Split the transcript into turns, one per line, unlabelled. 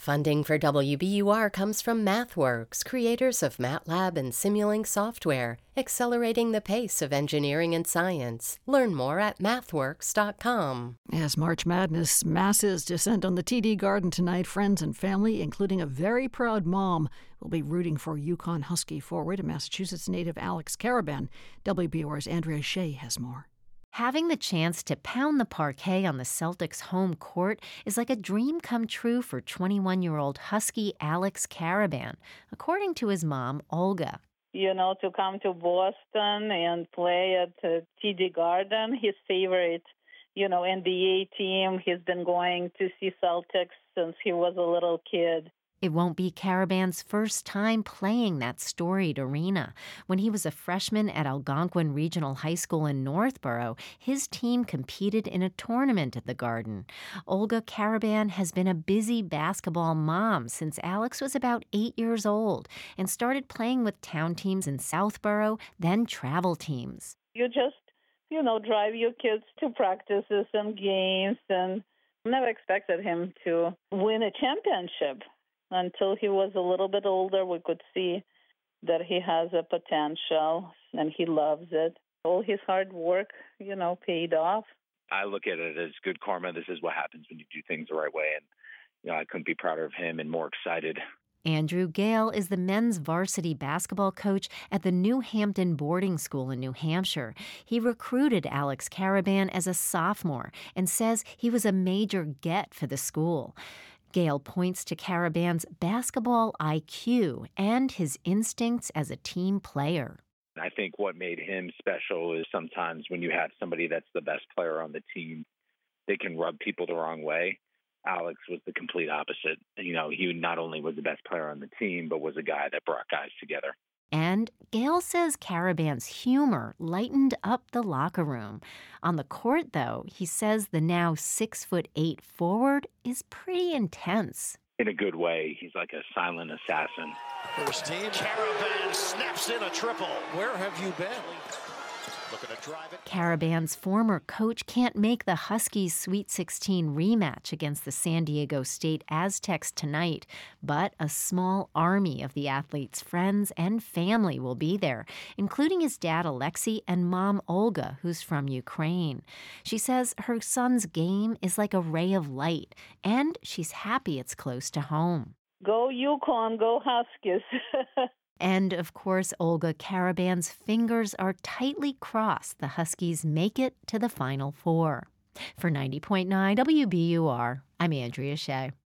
Funding for WBUR comes from MathWorks, creators of MATLAB and Simulink software, accelerating the pace of engineering and science. Learn more at mathworks.com.
As March Madness masses descend on the TD Garden tonight, friends and family, including a very proud mom, will be rooting for Yukon Husky forward and Massachusetts native Alex Karaban. WBUR's Andrea Shea has more.
Having the chance to pound the parquet on the Celtics' home court is like a dream come true for 21-year-old Husky Alex Karaban, according to his mom, Olga.
To come to Boston and play at TD Garden, his favorite, NBA team. He's been going to see Celtics since he was a little kid.
It won't be Karaban's first time playing that storied arena. When he was a freshman at Algonquin Regional High School in Northborough, his team competed in a tournament at the Garden. Olga Karaban has been a busy basketball mom since Alex was about 8 years old and started playing with town teams in Southborough, then travel teams.
You just, drive your kids to practices and games, and never expected him to win a championship. Until he was a little bit older, we could see that he has a potential and he loves it. All his hard work, paid off.
I look at it as good karma. This is what happens when you do things the right way. And, I couldn't be prouder of him and more excited.
Andrew Gale is the men's varsity basketball coach at the New Hampton boarding school in New Hampshire. He recruited Alex Karaban as a sophomore and says he was a major get for the school. Gale points to Karaban's basketball IQ and his instincts as a team player.
I think what made him special is sometimes when you have somebody that's the best player on the team, they can rub people the wrong way. Alex was the complete opposite. He not only was the best player on the team, but was a guy that brought guys together.
And Gale says Karaban's humor lightened up the locker room. On the court, though, he says the now 6'8" forward is pretty intense.
In a good way, he's like a silent assassin.
First team, Karaban snaps in a triple. Where have you been? Looking to drive it.
Karaban's former coach can't make the Huskies' Sweet 16 rematch against the San Diego State Aztecs tonight, but a small army of the athlete's friends and family will be there, including his dad Alexei and mom Olga, who's from Ukraine. She says her son's game is like a ray of light, and she's happy it's close to home.
Go Yukon, go Huskies.
And, of course, Olga Karaban's fingers are tightly crossed the Huskies make it to the Final Four. For 90.9 WBUR, I'm Andrea Shea.